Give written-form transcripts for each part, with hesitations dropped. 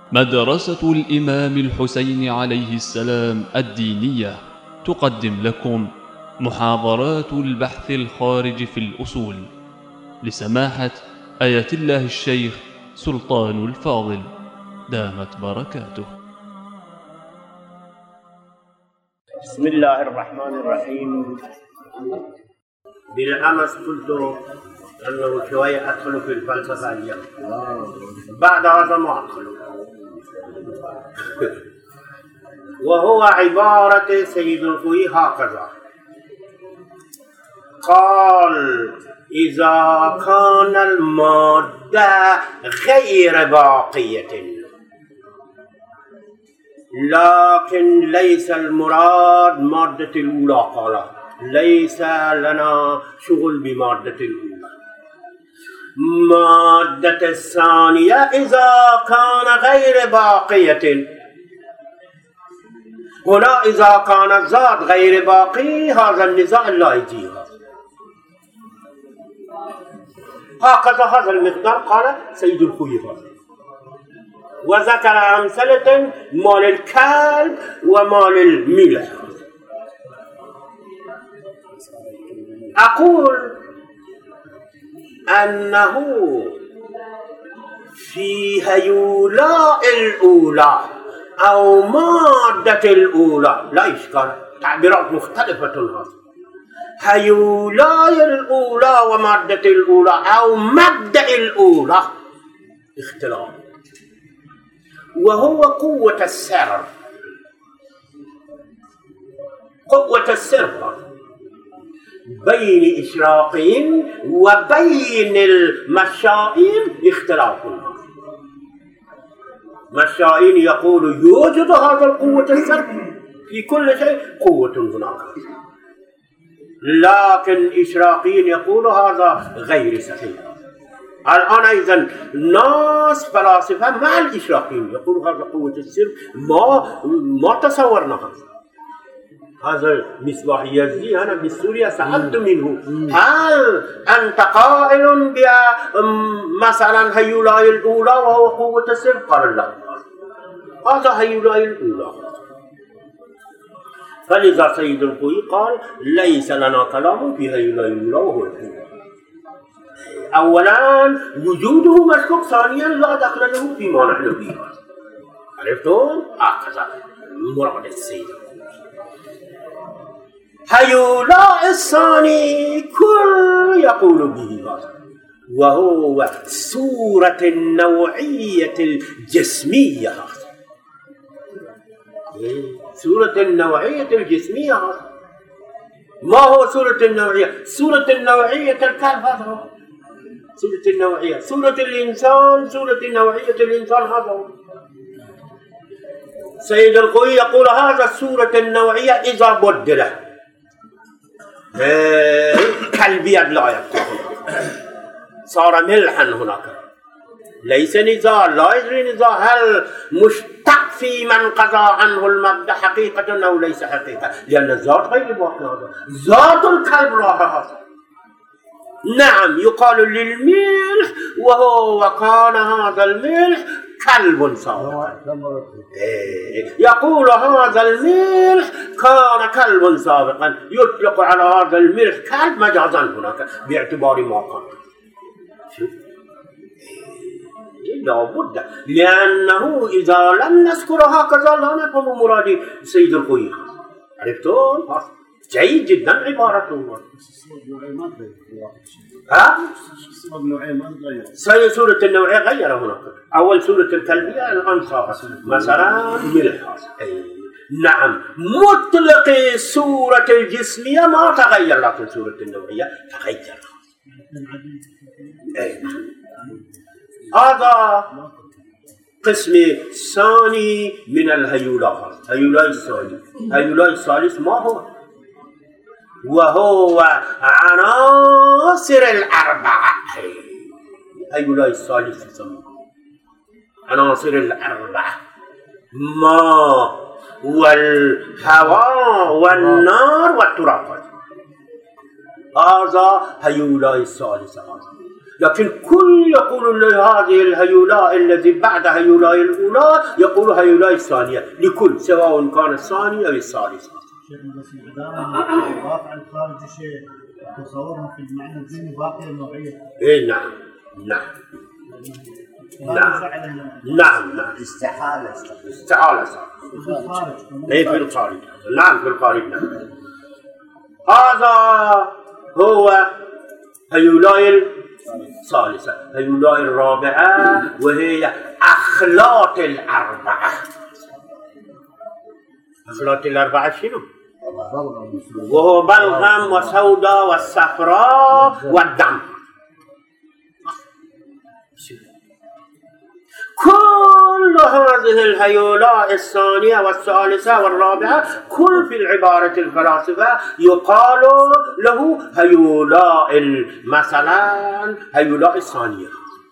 مدرسة الإمام الحسين عليه السلام الدينية تقدم لكم محاضرات البحث الخارج في الأصول لسماحة آية الله الشيخ سلطان الفاضل دامت بركاته. بسم الله الرحمن الرحيم. بالأمس قلت أنه شوية أدخل في الفلسفة اليوم، بعد هذا ما أدخل. وهو عبارة سيد الخوي هكذا قال: إذا كان المادة غير باقية لكن ليس المراد مادة الأولى، قال ليس لنا شغل بمادة الأولى. مادة الثانية إذا كان غير باقية، هنا إذا كان الذات غير باقي هذا النزاع لا يجيها. هكذا هذا المقدار قال سيد الخوي هذا، وذكر أمثلة مال الكلب ومال الملح. أقول أنه في هيولاء الأولى أو مادة الأولى لا إشكال، تعبيرات مختلفة هذه. هيولاء الأولى ومادة الأولى أو مبدأ الأولى اختلاف، وهو قوة السر. قوة السر بين إشراقين وبين المشائين اختلاف. مشائين يقول يوجد هذا القوة السر في كل شيء، قوة هناك، لكن إشراقين يقول هذا غير صحيح. الآن إذن ناس فلاسفة مع الإشراقين يقول هذا قوة السر، ما تصورنا هذا مصباح يزدي. أنا بسوريا سألت منه هل أنت قائل مثلا هيولاء الأولى وهو قوة السر؟ قال لا، هذا هيولاء الأولى. فلذا سيد الخوي قال ليس لنا كلام في هيولاء الأولى وهو القوة. أولا وجوده مشكوك، ثانيا لا دخل له فيما نحن فيه. عرفتم؟ هكذا مراد السيد. هيولاء الثاني كل يقول به هذا، وهو صورة النوعية الجسمية. صورة النوعية الجسمية هذا. ما هو صورة النوعية؟ صورة النوعية الكلب هذا هو صورة النوعية. صورة الإنسان صورة نوعية الإنسان هذا هو. سيد الخوي يقول هذا صورة النوعية إذا بدل كلبيا لا يكون، صار ملحا هناك. ليس نزاع، لا يجري نزاع هل مشتق في من قضى عنه المبدأ حقيقة أو ليس حقيقة، لأن الذات غير باقي. ذات الكلب لا هذا. نعم يقال للملح وهو كان هذا الملح كلب سابقا، يقول هذا الملح كان كلب سابقا، يطلق على هذا الملح كلب مجازا هناك باعتبار ما كان. لا بد، لأنه إذا لم نذكر هكذا لا نفهم مراد سيد الخوي. عرفتم؟ جيد جدا عبارته. سورة النوعية غير هناك. أول سورة الكلبية الآن صارت مثلا ملح. نعم مطلق سورة الجسمية ما تغير، لكن سورة النوعية تغير. هذا قسم ثاني من الهيولاء. هيولاء الثاني. هيولاء الثالث ما هو؟ وهو عناصر الأربعة. هيولاء الثالث يسمى عناصر الأربعة: ماء والهواء والنار والتراب. هذا هيولاء الثالث. لكن كل يقول هذه الهيولاء الذي بعد هيولاء الأولى يقول هيولاء الثانية لكل، سواء كان الثاني أو الثالث. شيخنا بس الرافع الخارج شيء تصورنا في المعنى الديني باقي النوعية. إيه نعم نعم نعم نعم استحالة في الخارج. إيه في الخارج. نعم في الخارج. نعم. هذا هو هيولاء الثالثة. هيولاء الرابعة وهي أخلاط الأربعة. أخلاط الأربعة شنو؟ وهو بلغم وسوداء والصفراء والدم. كل هذه الهيولاء الثانية والثالثة والرابعة كل في العبارة الفلاسفة يقال له هيولاء مثلا هيولاء الثانية.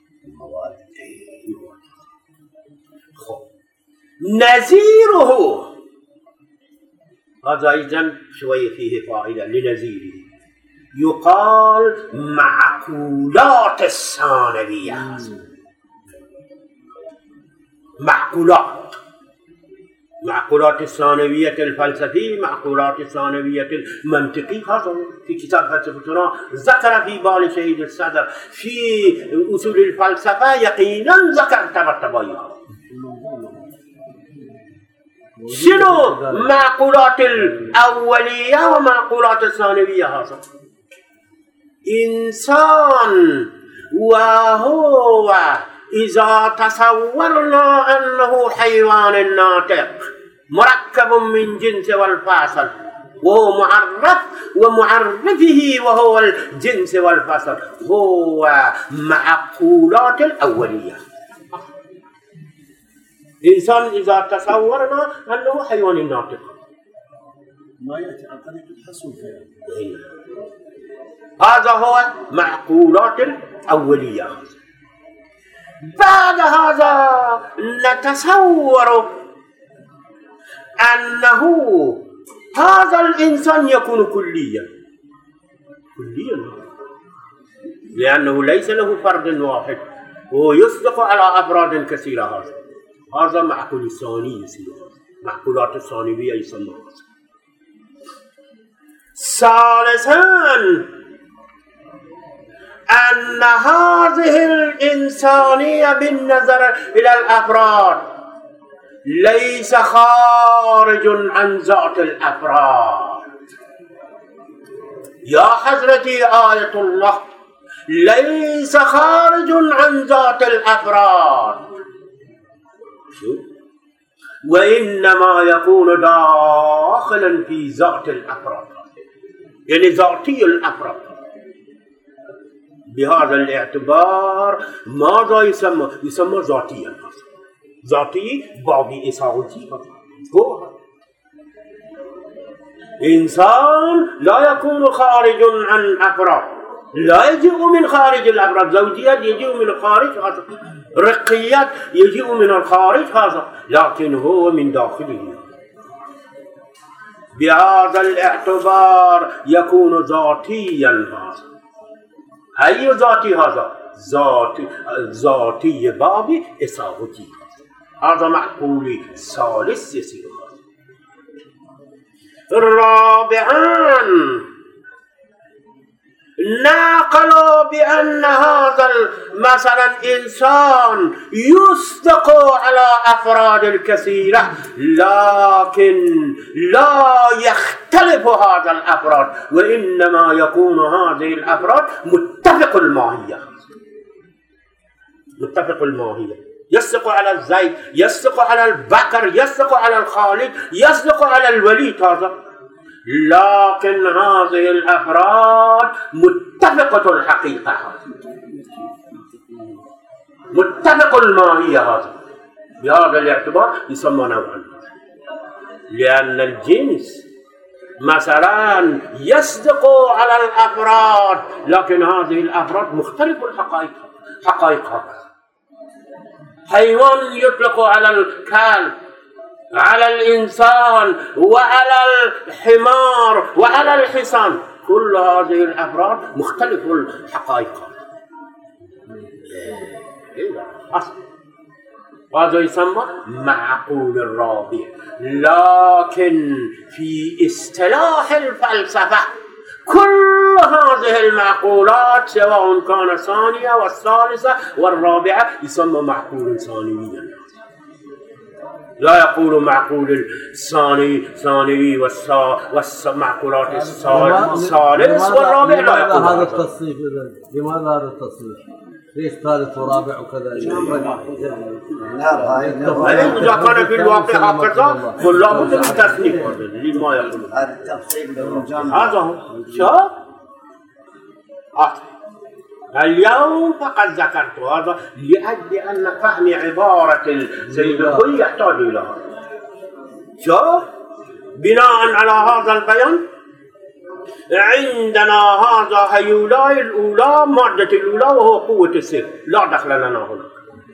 نظيره هذا أيضا شوية فيه فائدة لنظيره يقال معقولات الثانوية. معقولات الثانوية الفلسفي، معقولات الثانوية المنطقي. هذا في كتاب فلسفتنا ذكر في بال شهيد الصدر في أصول الفلسفة يقينا ذكر تبين. شنو معقولات الأولية ومعقولات الثانوية؟ هذا إنسان وهو إذا تصورنا أنه حيوان ناطق مركب من جنس والفاصل وهو معرف ومعرفه وهو الجنس والفاصل هو معقولات الأولية. إنسان إذا تصورنا أنه حيوان ناطق ما يأتي عن طريق الحصول فيه. هذا هو معقولات الأولية. بعد هذا نتصور أنه هذا الإنسان يكون كليا لأنه ليس له فرد واحد ويصدق على أفراد كثيرة. هذا معقول ثاني يصير، معقولات الثانوية يسمى. ثالثا أن هذه الإنسانية بالنظر إلى الأفراد ليس خارج عن ذات الأفراد. يا حضرتي آية الله ليس خارج عن ذات الأفراد وإنما يكون داخلا في ذات الأفراد، يعني ذاتي الأفراد. بهذا الاعتبار ماذا يسمى ذاتيا؟ ذاتي بابي إساوتي هو إنسان لا يكون خارج عن أفراد، لا يجيء من خارج الأفراد. زوجيات يجيء من الخارج هذا، رقيات يجيء من الخارج هذا، لكن هو من داخله. بهذا الاعتبار يكون ذاتيا هذا. أي ذاتي هذا؟ ذاتي بابي إساوتي. هذا معقول ثالث يصير. رابعا نقلوا بأن هذا مثلا إنسان يصدق على أفراد الكثيرة لكن لا يختلف هذا الأفراد، وإنما يكون هذه الأفراد متفق الماهية. يصدق على الزيد، يصدق على البكر، يصدق على الخالد، يصدق على الوليد هذا، لكن هذه الأفراد متفقة الحقيقة، متفق الماهية. هذا بهذا الاعتبار يسمى نوعا، لأن الجنس مثلا يصدق على الأفراد لكن هذه الأفراد مختلف الحقائق. حيوان يطلق على الكلب، على الإنسان، وعلى الحمار، وعلى الحصان، كل هذه الأفراد مختلف الحقائق. أصل هذا يسمى معقول الرابع. لكن في اصطلاح الفلسفة كل هذه المعقولات سواء كان الثانية والثالثة والرابعة يسمى معقول ثانويا. لا يقول معقول ثانوي والمعقولات الثالث والرابع لا يقول هذا التصنيف. لماذا هذا التصنيف؟ ليش ثالث ورابع وكذا؟ إذا كان في الواقع هكذا فلا بد من تصنيف. لما يقول هذا التفصيل هذا هو. شوف اليوم فقد ذكرت هذا لأجل أن فهم عبارة السيد الخوي يحتاج إلى هذا. شوف بناء على هذا البيان عندنا هذا هيولاي الأولى مادة الأولى وهو قوة السر، لا دخل لنا هنا.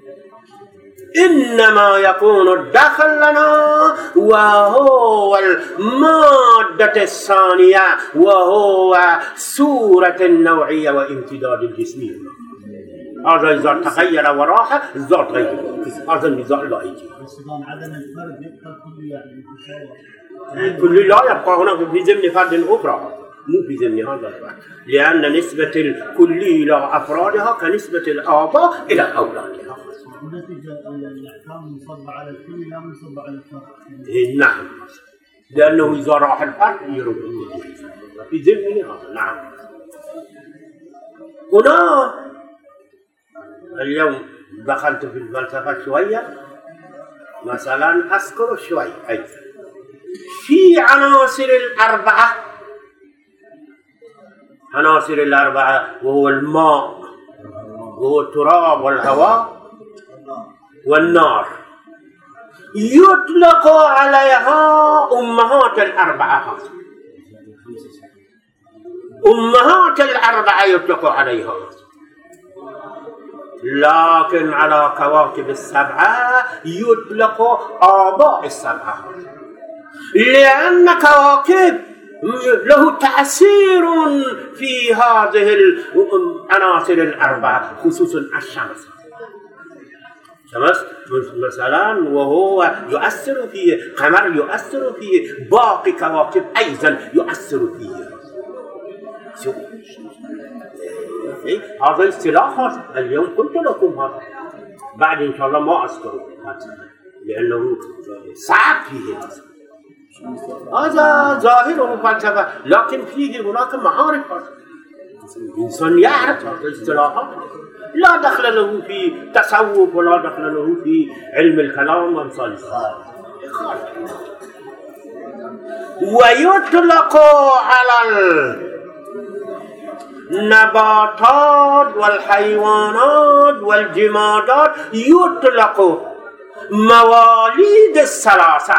إنما يكون الدخل لنا وهو المادة الثانية وهو صورة النوعية وامتداد الجسمي. هذا إذا تغير وراح الذات غير، هذا النزاع لا يجي. عدم الفرد يبقى كل لا يبقى هنا في ضمن فرد أخرى، مو في ضمن هذا الفرد، لأن نسبة الكلي إلى أفرادها كنسبة الآباء إلى أولادها. ونتيجة الأحكام منصبة على الكل لا منصبة على الفرد. نعم، لأنه إذا راح الفرد يرد في ضمن هذا. نعم. هنا اليوم دخلت في الفلسفة شوية، مثلا أذكر شوي أيضا في عناصر الأربعة وهو الماء وهو التراب والهواء والنار، يطلق عليها أمهات الأربعة. أمهات الأربعة يطلق عليها، لكن على كواكب السبعة يطلق آباء السبعة، لأن كواكب له تأثير في هذه العناصر الأربعة، خصوصا الشمس. مثلا وهو يؤثر فيه، قمر يؤثر فيه، باقي كواكب أيضا يؤثر فيه. هذا اصطلاح اليوم قلت لكم هذا، بعد إن شاء الله ما أذكره لأنه صعب فيه. هذا ظاهره فلسفة، لكن فيه هناك معارف. الإنسان يعرف هذه الاصطلاحات، لا دخل له في تصوف ولا دخل له في علم الكلام وامثال ذلك. ويطلق على النباتات والحيوانات والجمادات يطلق مواليد الثلاثة.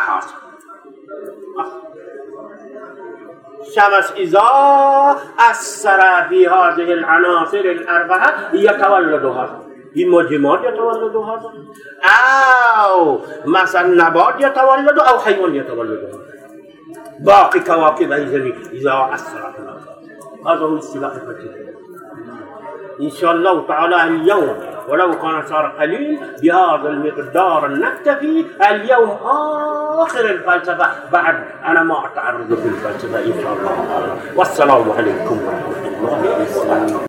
الشمس إذا أثر في هذه العناصر الأربعة يتولد هذا، إما جماد يتولد هذا، أو مثلا نبات يتولد أو حيوان يتولد هذا. باقي كواكب إذا أثر في هذا هو اصطلاح الفلسفة. إن شاء الله تعالى اليوم ولو كان صار قليل بهذا المقدار نكتفي اليوم. آخر الفلسفة بعد أنا ما أتعرض في الفلسفة إن شاء الله. والسلام عليكم ورحمة الله وبركاته.